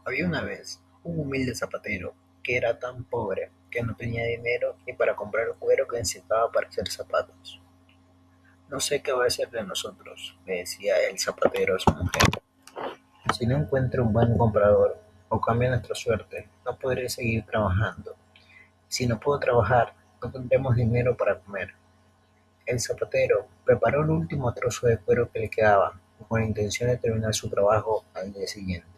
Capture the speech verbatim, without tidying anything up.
Había una vez un humilde zapatero que era tan pobre que no tenía dinero ni para comprar el cuero que necesitaba para hacer zapatos. No sé qué va a ser de nosotros, le decía el zapatero a su mujer. Si no encuentro un buen comprador o cambia nuestra suerte, no podré seguir trabajando. Si no puedo trabajar, no tendremos dinero para comer. El zapatero preparó el último trozo de cuero que le quedaba, con la intención de terminar su trabajo al día siguiente.